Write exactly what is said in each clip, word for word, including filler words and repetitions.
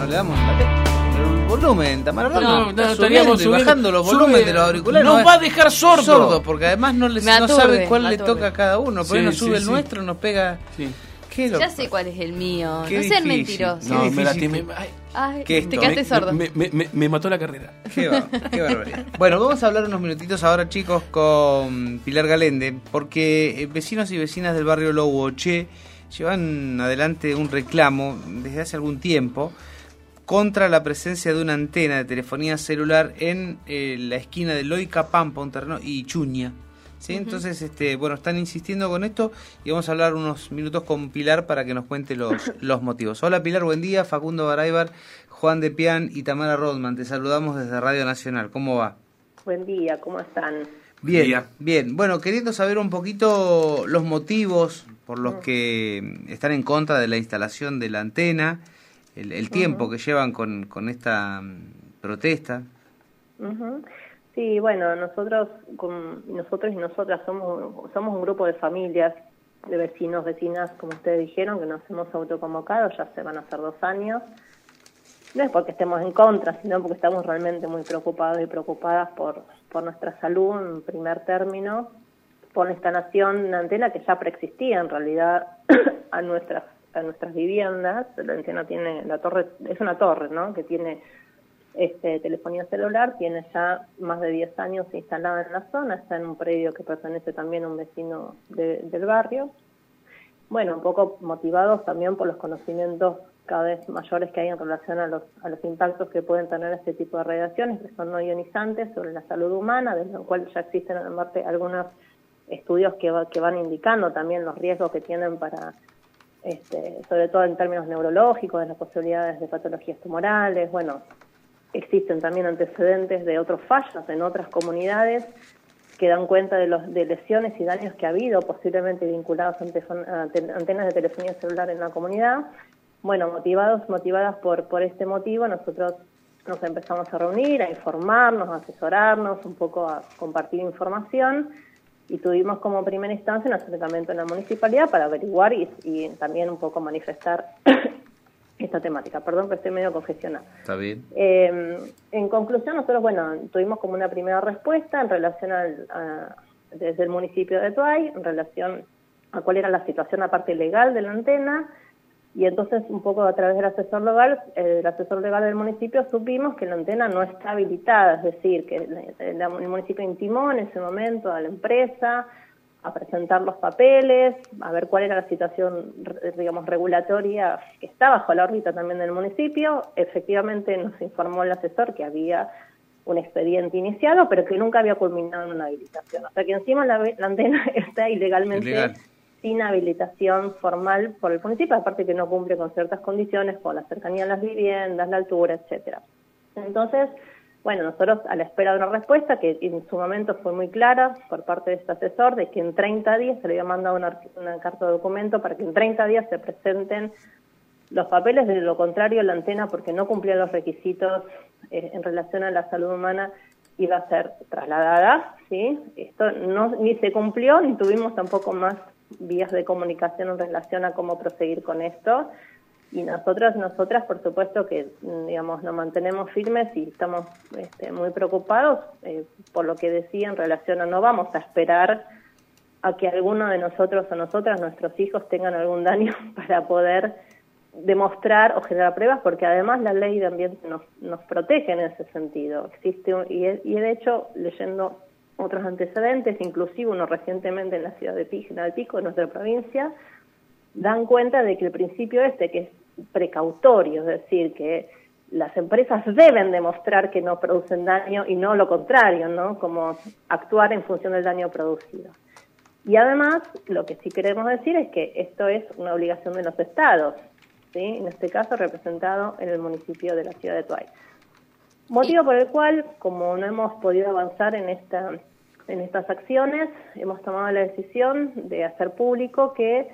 no le damos la tecla. El volumen, Tamara, no, no, no, estaríamos subiendo y bajando los volúmenes sube, de los auriculares. Nos no va a dejar sordo. sordo, porque además no, les, Me no aturde, sabe cuál me le aturde. toca a cada uno. Por Sí, ahí nos sí, sube el sí. nuestro, nos pega. Sí. Qué loco. Ya sé cuál es el mío. Qué no sean difícil. mentirosos. No, Qué me, la difícil. timé. Ay, Ay, ¿Qué te esto? quedaste me, sordo. me, me, me, me mató la carrera. Qué, va, qué barbaridad. Bueno, vamos a hablar unos minutitos ahora, chicos, con Pilar Galende, porque eh, vecinos y vecinas del barrio Louoche llevan adelante un reclamo desde hace algún tiempo contra la presencia de una antena de telefonía celular en eh, la esquina de Loica Pampa, un terreno, y Chuña. ¿Sí? Uh-huh. Entonces, este, bueno, están insistiendo con esto y vamos a hablar unos minutos con Pilar para que nos cuente los, los motivos. Hola Pilar, buen día. Facundo Baraybar, Juan de Pian y Tamara Rodman. Te saludamos desde Radio Nacional. ¿Cómo va? Buen día, ¿cómo están? Bien, Día. bien. Bueno, queriendo saber un poquito los motivos por los que están en contra de la instalación de la antena, el, el tiempo uh-huh. que llevan con, con esta um, protesta. Uh-huh. Sí, bueno, nosotros con, nosotros y nosotras somos somos un grupo de familias, de vecinos, vecinas, como ustedes dijeron, que nos hemos autoconvocado, ya se van a hacer dos años. No es porque estemos en contra, sino porque estamos realmente muy preocupados y preocupadas por, por nuestra salud, en primer término, por la instalación de una antena que ya preexistía en realidad a nuestras a nuestras viviendas. La antena tiene, la torre, es una torre, ¿no?, que tiene este telefonía celular, tiene ya más de diez años instalada en la zona, está en un predio que pertenece también a un vecino de, del barrio. Bueno, un poco motivados también por los conocimientos cada vez mayores que hay en relación a los a los impactos que pueden tener este tipo de radiaciones, que son no ionizantes, sobre la salud humana, de lo cual ya existen en parte algunos estudios que, va, que van indicando también los riesgos que tienen para, este, sobre todo en términos neurológicos, de las posibilidades de patologías tumorales. Bueno, existen también antecedentes de otros fallos en otras comunidades que dan cuenta de los de lesiones y daños que ha habido, posiblemente vinculados a antenas de telefonía celular en la comunidad. Bueno, motivados, motivadas por, por este motivo, nosotros nos empezamos a reunir, a informarnos, a asesorarnos, un poco a compartir información, y tuvimos como primera instancia un acercamiento en la municipalidad para averiguar y, y también un poco manifestar esta temática. Perdón que estoy medio congestionada. Está bien. Eh, en conclusión, nosotros, bueno, tuvimos como una primera respuesta en relación al, a, desde el municipio de Tuay, en relación a cuál era la situación aparte legal de la antena, y entonces un poco a través del asesor legal, eh, el asesor legal del municipio, supimos que la antena no está habilitada, es decir, que el, el municipio intimó en ese momento a la empresa a presentar los papeles, a ver cuál era la situación, digamos, regulatoria que está bajo la órbita también del municipio. Efectivamente nos informó el asesor que había un expediente iniciado, pero que nunca había culminado en una habilitación. O sea que encima la, la antena está ilegalmente Ilegal. sin habilitación formal por el municipio, aparte que no cumple con ciertas condiciones, por la cercanía a las viviendas, la altura, etcétera. Entonces, bueno, nosotros a la espera de una respuesta que en su momento fue muy clara por parte de este asesor, de que en treinta días se le había mandado una, una carta de documento para que en treinta días se presenten los papeles. De lo contrario, la antena, porque no cumplía los requisitos eh, en relación a la salud humana, iba a ser trasladada, ¿sí? Esto no ni se cumplió, ni tuvimos tampoco más vías de comunicación en relación a cómo proseguir con esto. Y nosotros, nosotras, por supuesto que, digamos, nos mantenemos firmes y estamos este, muy preocupados eh, por lo que decía en relación a no vamos a esperar a que alguno de nosotros o nosotras, nuestros hijos, tengan algún daño para poder demostrar o generar pruebas, porque además la ley de ambiente nos, nos protege en ese sentido. Existe un, y, y de hecho, leyendo otros antecedentes, inclusive uno recientemente en la ciudad de Pico, de Pico, en nuestra provincia, dan cuenta de que el principio este, que es precautorio, es decir, que las empresas deben demostrar que no producen daño y no lo contrario, ¿no? Como actuar en función del daño producido. Y además, lo que sí queremos decir es que esto es una obligación de los estados, ¿sí? En este caso representado en el municipio de la ciudad de Tuay. Motivo por el cual, como no hemos podido avanzar en esta en estas acciones, hemos tomado la decisión de hacer público que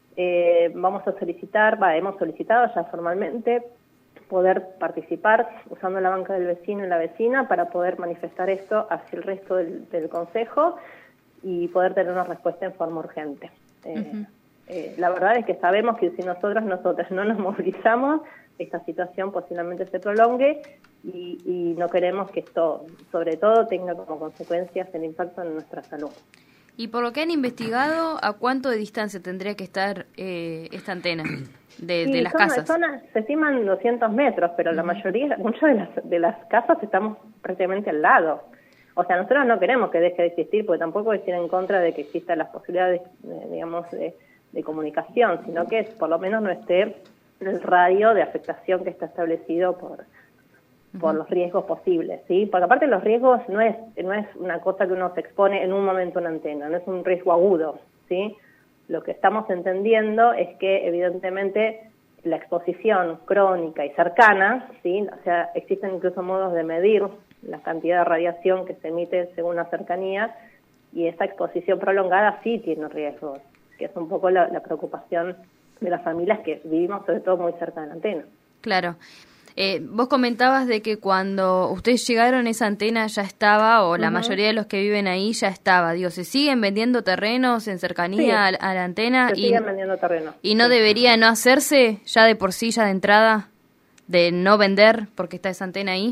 Eh, vamos a solicitar, va, hemos solicitado ya formalmente poder participar usando la banca del vecino y la vecina para poder manifestar esto hacia el resto del, del consejo y poder tener una respuesta en forma urgente. Eh, uh-huh. Eh, la verdad es que sabemos que si nosotros, nosotras no nos movilizamos, esta situación posiblemente se prolongue y, y no queremos que esto, sobre todo, tenga como consecuencias el impacto en nuestra salud. Y por lo que han investigado, ¿a cuánto de distancia tendría que estar eh, esta antena de, sí, de las son, casas? Son, se estiman doscientos metros, pero uh-huh. la mayoría, muchas de las, de las casas estamos prácticamente al lado. O sea, nosotros no queremos que deje de existir, porque tampoco es ir en contra de que existan las posibilidades, de, digamos, de, de comunicación, sino que por lo menos no esté el radio de afectación que está establecido por por uh-huh. los riesgos posibles, ¿sí? Porque aparte los riesgos no es no es una cosa que uno se expone en un momento a una antena, no es un riesgo agudo, ¿sí? Lo que estamos entendiendo es que evidentemente la exposición crónica y cercana, ¿sí? O sea, existen incluso modos de medir la cantidad de radiación que se emite según la cercanía, y esa exposición prolongada sí tiene riesgos, que es un poco la, la preocupación de las familias que vivimos sobre todo muy cerca de la antena. Claro. Eh, vos comentabas de que cuando ustedes llegaron esa antena ya estaba, o la uh-huh. mayoría de los que viven ahí ya estaba. Digo, ¿se siguen vendiendo terrenos en cercanía sí, a, a la antena? Se y, siguen vendiendo terrenos. ¿Y no sí. debería no hacerse ya de por sí, ya de entrada, de no vender porque está esa antena ahí?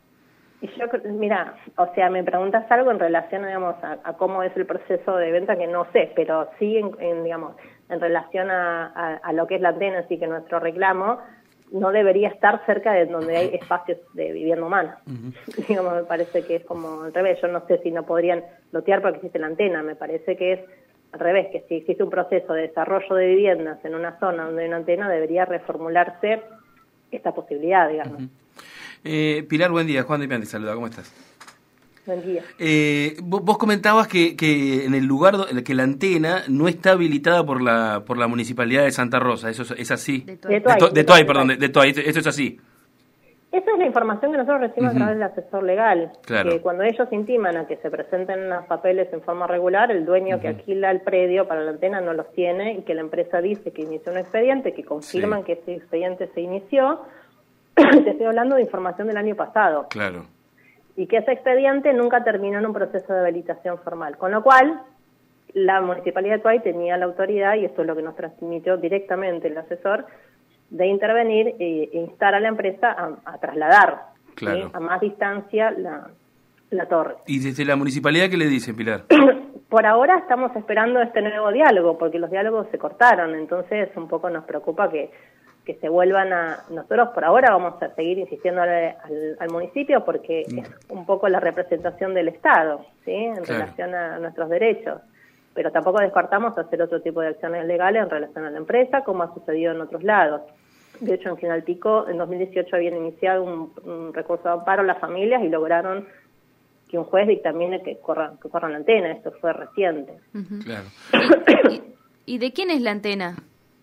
Y yo, mira, o sea, me preguntas algo en relación, digamos, a, a cómo es el proceso de venta que no sé, pero sí, en, en digamos, en relación a, a, a lo que es la antena, así que nuestro reclamo no debería estar cerca de donde hay espacios de vivienda humana. Uh-huh. Digamos, me parece que es como al revés. Yo no sé si no podrían lotear porque existe la antena. Me parece que es al revés, que si existe un proceso de desarrollo de viviendas en una zona donde hay una antena, debería reformularse esta posibilidad, digamos. Uh-huh. eh, Pilar, buen día. Juan de Pian te saluda. ¿Cómo estás? Buen día. Eh, vos, vos comentabas que, que en el lugar do, que la antena no está habilitada por la por la Municipalidad de Santa Rosa, ¿eso es, es así? De Toay, de Toay, de de Toay perdón, de, de Toay, eso es así. Esa es la información que nosotros recibimos uh-huh. a través del asesor legal, claro. que cuando ellos intiman a que se presenten los papeles en forma regular, el dueño uh-huh. que alquila el predio para la antena no los tiene, y que la empresa dice que inició un expediente, que confirman sí. que ese expediente se inició. Te estoy hablando de información del año pasado. Claro. Y que ese expediente nunca terminó en un proceso de habilitación formal. Con lo cual, la Municipalidad de Toay tenía la autoridad, y esto es lo que nos transmitió directamente el asesor, de intervenir e instar a la empresa a, a trasladar claro. ¿sí? a más distancia la, la torre. ¿Y desde la Municipalidad qué le dicen, Pilar? Por ahora estamos esperando este nuevo diálogo, porque los diálogos se cortaron, entonces un poco nos preocupa que que se vuelvan a... Nosotros por ahora vamos a seguir insistiendo al, al, al municipio porque mm. es un poco la representación del Estado, ¿sí? En claro. relación a nuestros derechos. Pero tampoco descartamos hacer otro tipo de acciones legales en relación a la empresa, como ha sucedido en otros lados. De hecho, en General Pico, en dos mil dieciocho habían iniciado un, un recurso de amparo a las familias y lograron que un juez dictamine que corran, que corran la antena. Esto fue reciente. Uh-huh. Claro. ¿Y, y de quién es la antena?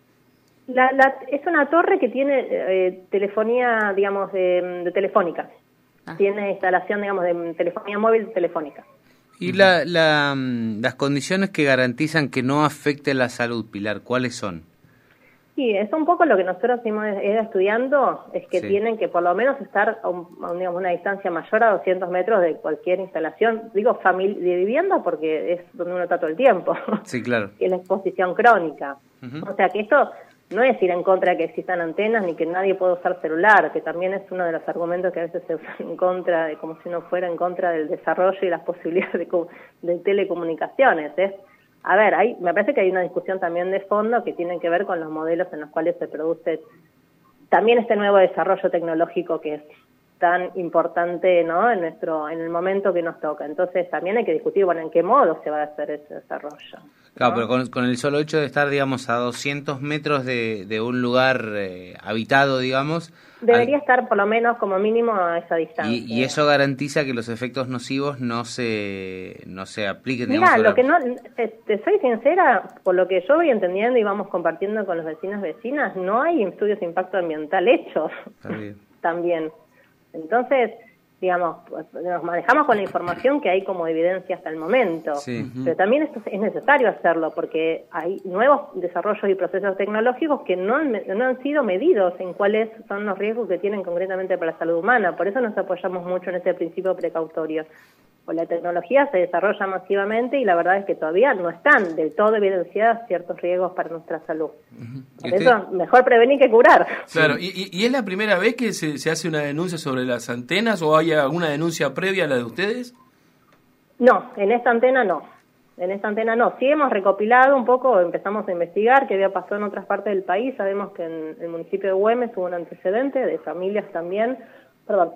La, la, es una torre que tiene eh, telefonía, digamos, de, de telefónica. Ah. Tiene instalación, digamos, de telefonía móvil telefónica. ¿Y la, la, las condiciones que garantizan que no afecte la salud, Pilar, cuáles son? Sí, es un poco lo que nosotros hemos ido estudiando, es que sí. tienen que por lo menos estar a, un, a digamos, una distancia mayor a doscientos metros de cualquier instalación, digo, famili- de vivienda porque es donde uno está todo el tiempo. Sí, claro. Que es la exposición crónica. Uh-huh. O sea, que esto... No es ir en contra de que existan antenas ni que nadie pueda usar celular, que también es uno de los argumentos que a veces se usan en contra, de como si uno fuera en contra del desarrollo y las posibilidades de, de telecomunicaciones. Es, a ver, hay, me parece que hay una discusión también de fondo que tiene que ver con los modelos en los cuales se produce también este nuevo desarrollo tecnológico que es tan importante, ¿no? En nuestro, en el momento que nos toca. Entonces también hay que discutir, bueno, en qué modo se va a hacer ese desarrollo. Claro, ¿no? Pero con, con el solo hecho de estar, digamos, a doscientos metros de, de un lugar eh, habitado, digamos... Debería al... estar por lo menos como mínimo a esa distancia. Y, y eso garantiza que los efectos nocivos no se no se apliquen, Mira, digamos... lo que no... Te, te soy sincera, por lo que yo voy entendiendo y vamos compartiendo con los vecinos vecinas, no hay estudios de impacto ambiental hechos. También. También. Entonces... digamos, nos manejamos con la información que hay como evidencia hasta el momento, sí. uh-huh. pero también esto es necesario hacerlo porque hay nuevos desarrollos y procesos tecnológicos que no han, no han sido medidos en cuáles son los riesgos que tienen concretamente para la salud humana, por eso nos apoyamos mucho en ese principio precautorio. o la tecnología se desarrolla masivamente y la verdad es que todavía no están del todo evidenciadas ciertos riesgos para nuestra salud. Uh-huh. Por eso, usted... mejor prevenir que curar. Claro, ¿Y, y es la primera vez que se, se hace una denuncia sobre las antenas o hay alguna denuncia previa a la de ustedes? No, en esta antena no. En esta antena no. Sí hemos recopilado un poco, empezamos a investigar qué había pasado en otras partes del país. Sabemos que en el municipio de Güemes hubo un antecedente de familias también, perdón,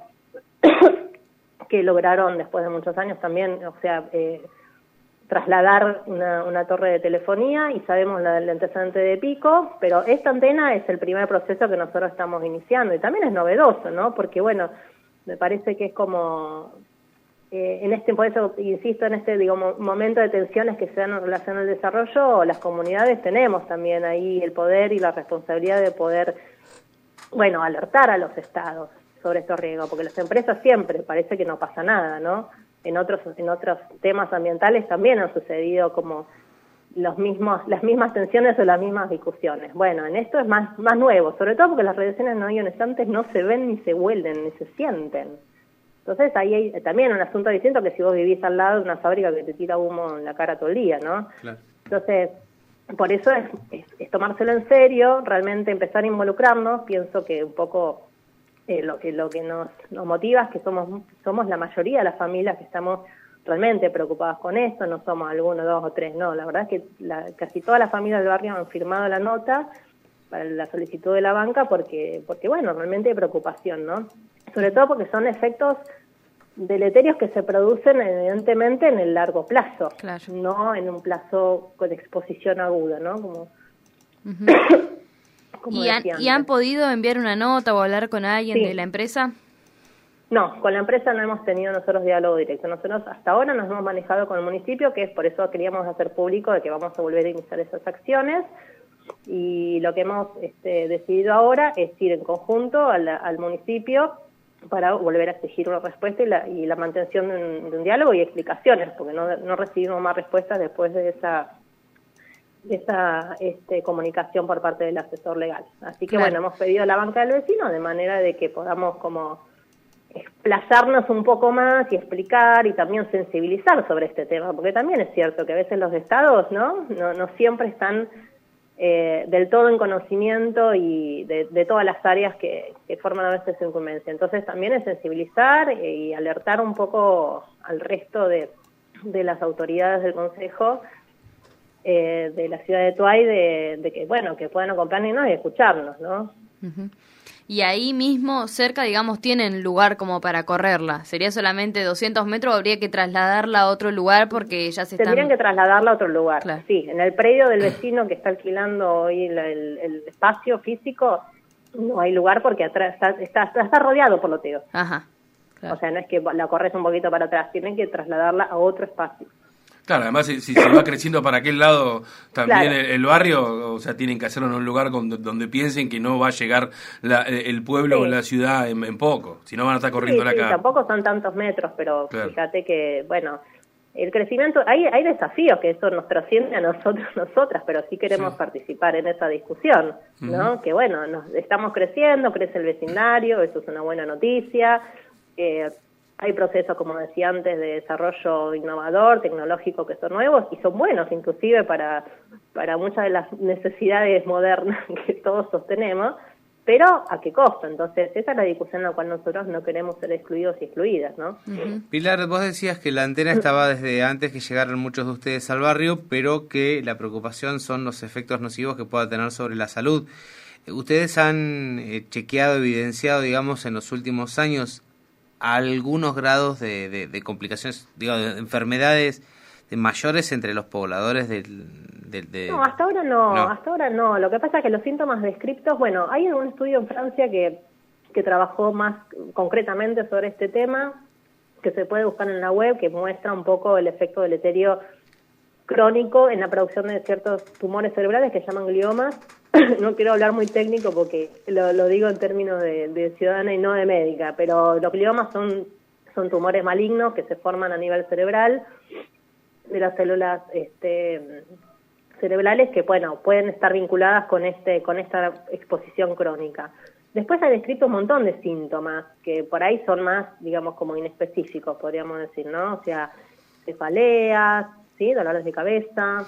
que lograron después de muchos años también, o sea, eh, trasladar una, una torre de telefonía, y sabemos la del antecedente de Pico, pero esta antena es el primer proceso que nosotros estamos iniciando y también es novedoso, ¿no? Porque bueno, me parece que es como... Eh, en este, por eso insisto, en este digamos, momento de tensiones que se dan en relación al desarrollo, las comunidades tenemos también ahí el poder y la responsabilidad de poder, bueno, alertar a los estados sobre estos riesgos, porque las empresas siempre parece que no pasa nada, ¿no? En otros en otros temas ambientales también han sucedido como los mismos las mismas tensiones o las mismas discusiones. Bueno, en esto es más más nuevo, sobre todo porque las radiaciones no ionizantes no se ven ni se huelen ni se sienten. Entonces ahí hay también un asunto distinto que si vos vivís al lado de una fábrica que te tira humo en la cara todo el día, ¿no? Claro. Entonces, por eso es, es, es tomárselo en serio, realmente empezar a involucrarnos. Pienso que un poco eh, lo que lo que nos, nos motiva es que somos somos la mayoría de las familias que estamos realmente preocupadas con esto, no somos algunos, dos o tres, no. La verdad es que la, casi todas las familias del barrio han firmado la nota para la solicitud de la banca porque, porque bueno, realmente hay preocupación, ¿no? Sobre todo porque son efectos deleterios que se producen evidentemente en el largo plazo, claro, no en un plazo con exposición aguda, ¿no? Como, uh-huh. como ¿Y, han, ¿Y han podido enviar una nota o hablar con alguien sí. de la empresa? No, con la empresa no hemos tenido nosotros diálogo directo. Nosotros hasta ahora nos hemos manejado con el municipio, que es por eso queríamos hacer público de que vamos a volver a iniciar esas acciones. Y lo que hemos este, decidido ahora es ir en conjunto al, al municipio para volver a exigir una respuesta y la, y la mantención de un, de un diálogo y explicaciones, porque no, no recibimos más respuestas después de esa de esa este, comunicación por parte del asesor legal. Así que claro. bueno, hemos pedido a la banca del vecino de manera de que podamos como explayarnos un poco más y explicar y también sensibilizar sobre este tema, porque también es cierto que a veces los estados no no, no siempre están Eh, del todo en conocimiento y de, de todas las áreas que, que forman a veces su incumbencia. Entonces también es sensibilizar y alertar un poco al resto de, de las autoridades del Consejo eh, de la ciudad de Tuay de, de que, bueno, que puedan acompañarnos y escucharnos, ¿no? Uh-huh. Y ahí mismo, cerca, digamos, tienen lugar como para correrla. ¿Sería solamente doscientos metros o habría que trasladarla a otro lugar porque ya se están...? Tendrían que trasladarla a otro lugar, claro. Sí. En el predio del vecino que está alquilando hoy el, el, el espacio físico, no hay lugar porque atrás está, está, está rodeado por loteos. Ajá. Claro. O sea, no es que la corres un poquito para atrás, tienen que trasladarla a otro espacio. Claro, además si, si se va creciendo para aquel lado también claro. el, el barrio, o sea, tienen que hacerlo en un lugar con, donde piensen que no va a llegar la, el pueblo sí. o la ciudad en, en poco, si no van a estar corriendo sí, la sí, cara. Tampoco son tantos metros, pero claro. fíjate que, bueno, el crecimiento, hay hay desafíos que eso nos trasciende a nosotros, nosotras, pero sí queremos sí. participar en esa discusión, ¿no? Uh-huh. Que bueno, nos estamos creciendo, crece el vecindario, eso es una buena noticia, eh, hay procesos, como decía antes, de desarrollo innovador, tecnológico, que son nuevos y son buenos inclusive para, para muchas de las necesidades modernas que todos sostenemos, pero ¿a qué costo? Entonces, esa es la discusión en la cual nosotros no queremos ser excluidos y excluidas, ¿no? Uh-huh. Pilar, vos decías que la antena estaba desde antes que llegaran muchos de ustedes al barrio, pero que la preocupación son los efectos nocivos que pueda tener sobre la salud. ¿Ustedes han eh, chequeado, evidenciado, digamos, en los últimos años algunos grados de, de, de complicaciones, digo, de enfermedades de mayores entre los pobladores del, del de... No, hasta ahora no, no, hasta ahora no. Lo que pasa es que los síntomas descriptos, bueno, hay un estudio en Francia que, que trabajó más concretamente sobre este tema, que se puede buscar en la web, que muestra un poco el efecto deleterio crónico en la producción de ciertos tumores cerebrales que llaman gliomas. No quiero hablar muy técnico porque lo, lo digo en términos de, de ciudadana y no de médica, pero los gliomas son, son tumores malignos que se forman a nivel cerebral de las células este, cerebrales que, bueno, pueden estar vinculadas con este con esta exposición crónica. Después ha descrito un montón de síntomas que por ahí son más, digamos, como inespecíficos, podríamos decir, ¿no? O sea, cefaleas, ¿sí? Dolores de cabeza,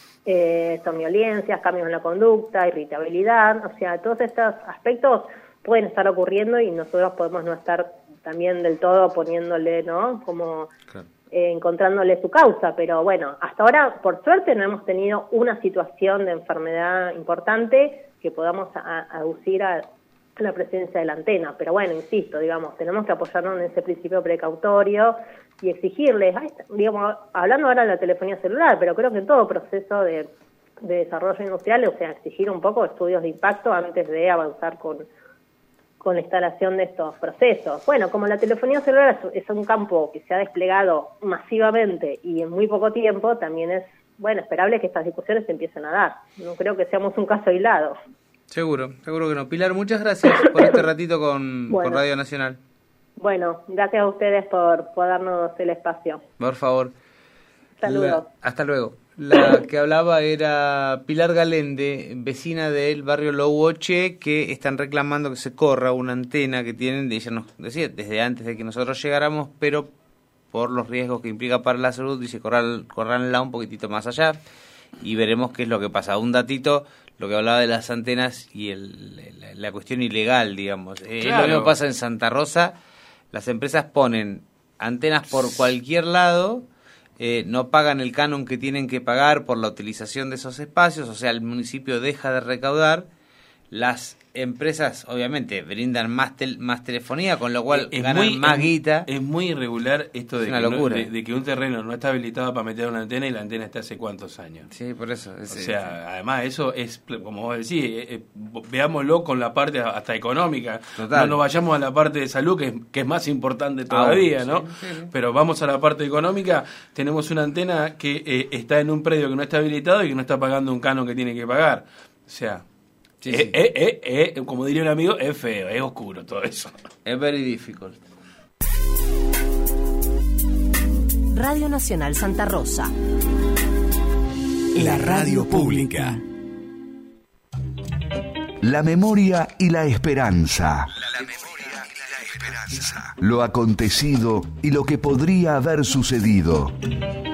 eh, somnolencias, cambios en la conducta, irritabilidad, o sea, todos estos aspectos pueden estar ocurriendo y nosotros podemos no estar también del todo poniéndole, ¿no? Como claro. eh, encontrándole su causa, pero bueno, hasta ahora, por suerte, no hemos tenido una situación de enfermedad importante que podamos a, aducir a la presencia de la antena, pero bueno, insisto, digamos, tenemos que apoyarnos en ese principio precautorio y exigirles, digamos, hablando ahora de la telefonía celular, pero creo que en todo proceso de, de desarrollo industrial, o sea, exigir un poco estudios de impacto antes de avanzar con, con la instalación de estos procesos. Bueno, como la telefonía celular es, es un campo que se ha desplegado masivamente y en muy poco tiempo, también es, bueno, esperable que estas discusiones se empiecen a dar. No creo que seamos un caso aislado. Seguro, seguro que no. Pilar, muchas gracias por este ratito con, bueno. con Radio Nacional. Bueno, gracias a ustedes por, por darnos el espacio. Por favor. Saludos. La, hasta luego. La que hablaba era Pilar Galende, vecina del barrio Louoche, que están reclamando que se corra una antena que tienen, ella nos decía, desde antes de que nosotros llegáramos, pero por los riesgos que implica para la salud, dice, corran, corranla un poquitito más allá y veremos qué es lo que pasa. Un datito, lo que hablaba de las antenas y el, la, la cuestión ilegal, digamos. Claro. Eh, lo mismo pasa en Santa Rosa. Las empresas ponen antenas por cualquier lado, eh, no pagan el canon que tienen que pagar por la utilización de esos espacios, o sea, el municipio deja de recaudar. Las empresas, obviamente, brindan más tel- más telefonía, con lo cual es ganan muy, más guita. Es muy irregular esto de que, no, de, de que un terreno no está habilitado para meter una antena y la antena está hace cuántos años. Sí, por eso. Es, o sea, es, además, eso es, como vos decís, eh, eh, veámoslo con la parte hasta económica. Total. No nos vayamos a la parte de salud, que es, que es más importante todavía, ah, ¿no? Sí, sí. Pero vamos a la parte económica. Tenemos una antena que eh, está en un predio que no está habilitado y que no está pagando un canon que tiene que pagar. O sea... Sí, sí. Eh, eh, eh, eh, como diría un amigo, es feo, es oscuro todo eso. Es very difficult. Radio Nacional Santa Rosa. La radio pública. La memoria y la esperanza. La memoria y la esperanza. Lo acontecido y lo que podría haber sucedido.